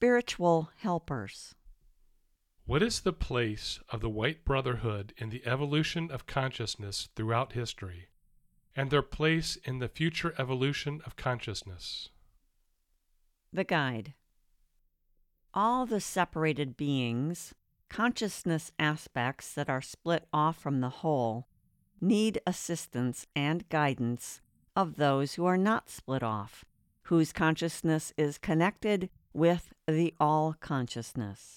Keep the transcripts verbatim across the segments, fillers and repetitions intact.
spiritual helpers. What is the place of the White Brotherhood in the evolution of consciousness throughout history, and their place in the future evolution of consciousness? The Guide. All the separated beings, consciousness aspects that are split off from the whole, need assistance and guidance of those who are not split off, whose consciousness is connected with the all-consciousness.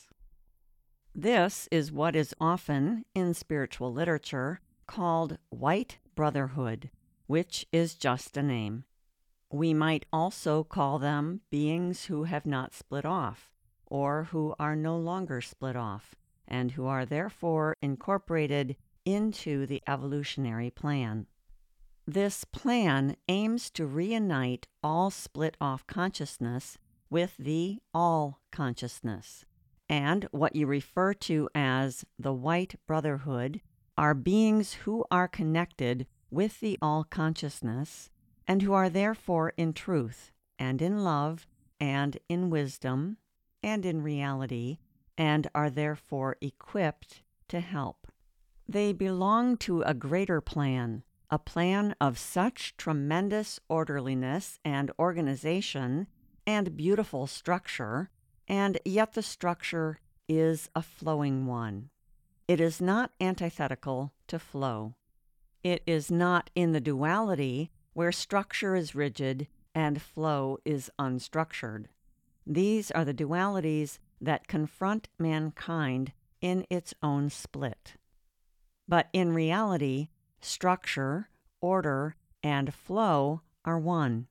This is what is often, in spiritual literature, called White Brotherhood, which is just a name. We might also call them beings who have not split off, or who are no longer split off, and who are therefore incorporated into the evolutionary plan. This plan aims to reunite all split-off consciousness with the all-consciousness. And what you refer to as the White Brotherhood are beings who are connected with the all-consciousness and who are therefore in truth and in love and in wisdom and in reality and are therefore equipped to help. They belong to a greater plan, a plan of such tremendous orderliness and organization and beautiful structure, and yet the structure is a flowing one. It is not antithetical to flow. It is not in the duality where structure is rigid and flow is unstructured. These are the dualities that confront mankind in its own split. But in reality, structure, order, and flow are one.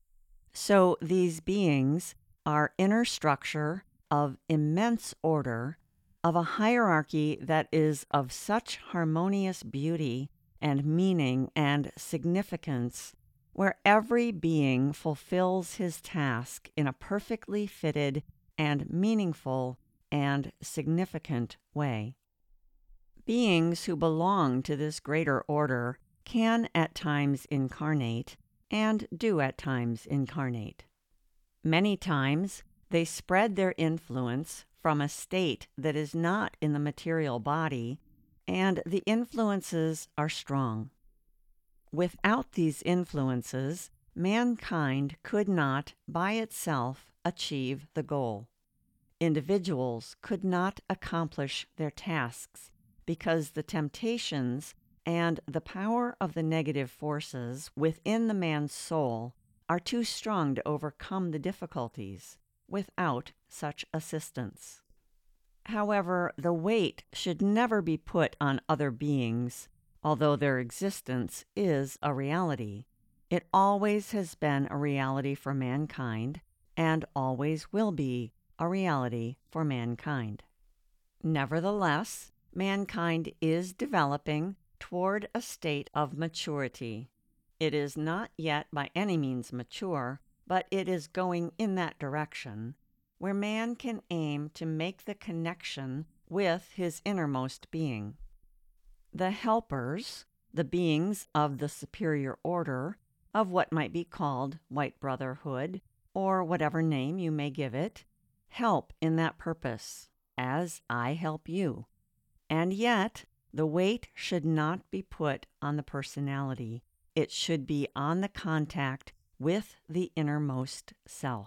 So these beings are inner structure of immense order, of a hierarchy that is of such harmonious beauty and meaning and significance, where every being fulfills his task in a perfectly fitted and meaningful and significant way. Beings who belong to this greater order can at times incarnate, and do at times incarnate. Many times they spread their influence from a state that is not in the material body, and the influences are strong. Without these influences, mankind could not by itself achieve the goal. Individuals could not accomplish their tasks because the temptations and the power of the negative forces within the man's soul are too strong to overcome the difficulties without such assistance. However, the weight should never be put on other beings, although their existence is a reality. It always has been a reality for mankind, and always will be a reality for mankind. Nevertheless, mankind is developing toward a state of maturity. It is not yet by any means mature, but it is going in that direction, where man can aim to make the connection with his innermost being. The helpers, the beings of the superior order, of what might be called White Brotherhood, or whatever name you may give it, help in that purpose, as I help you. And yet, the weight should not be put on the personality. It should be on the contact with the innermost self.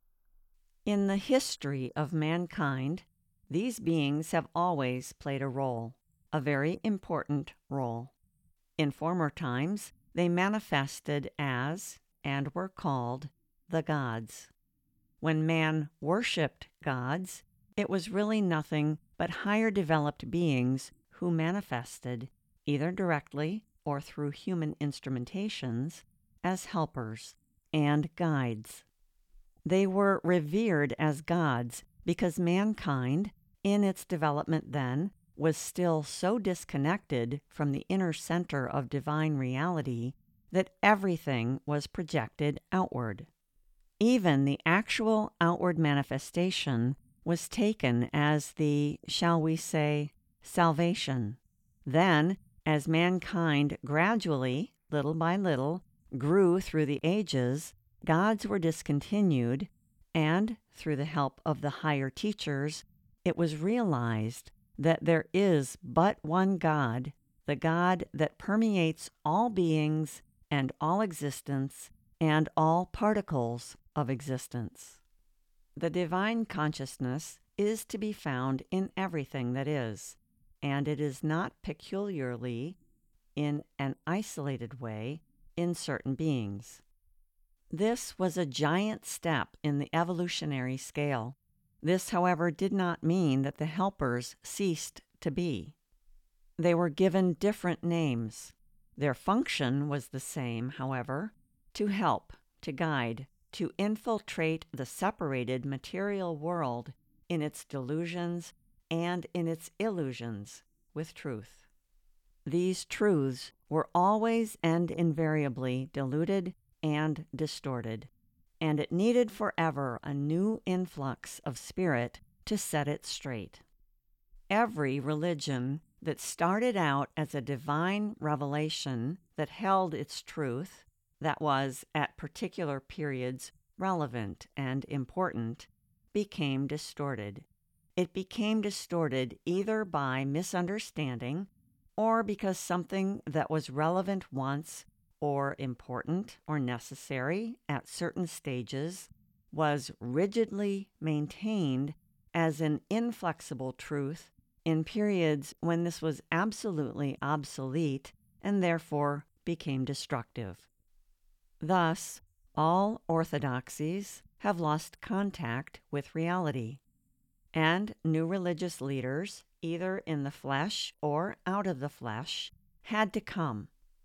In the history of mankind, these beings have always played a role, a very important role. In former times, they manifested as, and were called, the gods. When man worshipped gods, it was really nothing but higher developed beings who manifested, either directly or through human instrumentations, as helpers and guides. They were revered as gods because mankind, in its development then, was still so disconnected from the inner center of divine reality that everything was projected outward. Even the actual outward manifestation was taken as the, shall we say, salvation. Then, as mankind gradually, little by little, grew through the ages, gods were discontinued, And through the help of the higher teachers, it was realized that there is but one God, the God that permeates all beings and all existence and all particles of existence. The divine consciousness is to be found in everything that is, and it is not peculiarly, in an isolated way, in certain beings. This was a giant step in the evolutionary scale. This, however, did not mean that the helpers ceased to be. They were given different names. Their function was the same, however, to help, to guide, to infiltrate the separated material world in its delusions and in its illusions with truth. These truths were always and invariably diluted and distorted, and it needed forever a new influx of spirit to set it straight. Every religion that started out as a divine revelation that held its truth, that was, at particular periods, relevant and important, became distorted. It became distorted either by misunderstanding or because something that was relevant once or important or necessary at certain stages was rigidly maintained as an inflexible truth in periods when this was absolutely obsolete and therefore became destructive. Thus, all orthodoxies have lost contact with reality, and new religious leaders, either in the flesh or out of the flesh, had to come.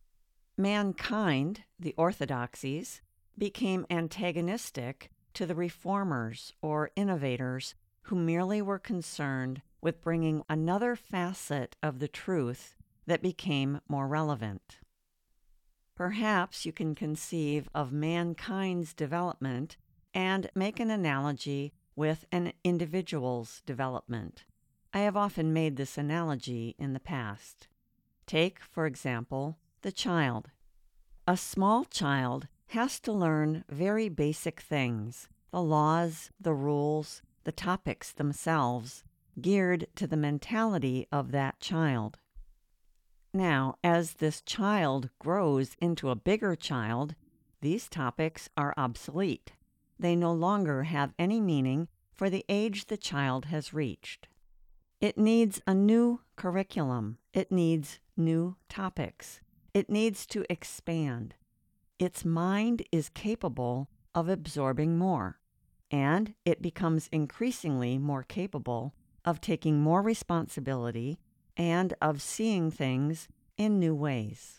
Mankind, the orthodoxies, became antagonistic to the reformers or innovators who merely were concerned with bringing another facet of the truth that became more relevant. Perhaps you can conceive of mankind's development and make an analogy with an individual's development. I have often made this analogy in the past. Take, for example, the child. A small child has to learn very basic things, the laws, the rules, the topics themselves, geared to the mentality of that child. Now, as this child grows into a bigger child, these topics are obsolete. They no longer have any meaning for the age the child has reached. It needs a new curriculum. It needs new topics. It needs to expand. Its mind is capable of absorbing more, and it becomes increasingly more capable of taking more responsibility and of seeing things in new ways.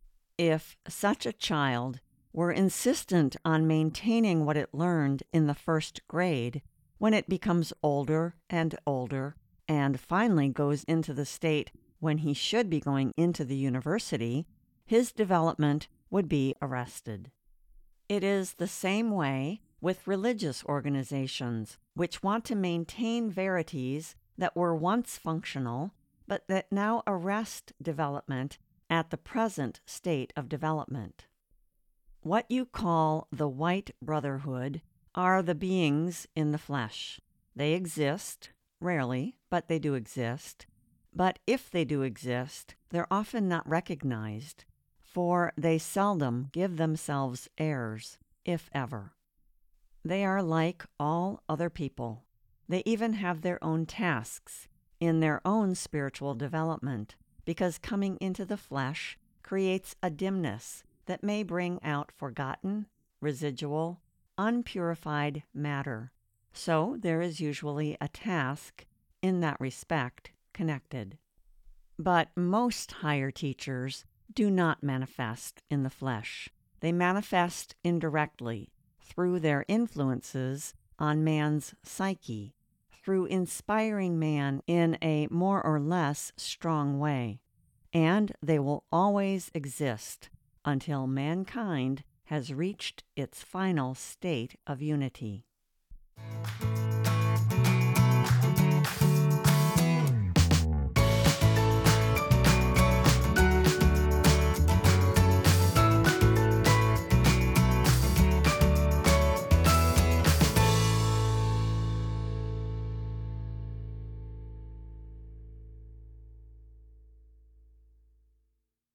If such a child were insistent on maintaining what it learned in the first grade, when it becomes older and older and finally goes into the state when he should be going into the university, his development would be arrested. It is the same way with religious organizations, which want to maintain verities that were once functional, but that now arrest development at the present state of development. What you call the White Brotherhood are the beings in the flesh. They exist, rarely, but they do exist. But if they do exist, they're often not recognized, for they seldom give themselves airs, if ever. They are like all other people. They even have their own tasks in their own spiritual development, because coming into the flesh creates a dimness that may bring out forgotten, residual, unpurified matter. So there is usually a task, in that respect, connected. But most higher teachers do not manifest in the flesh. They manifest indirectly, through their influences on man's psyche, through inspiring man in a more or less strong way, and they will always exist until mankind has reached its final state of unity.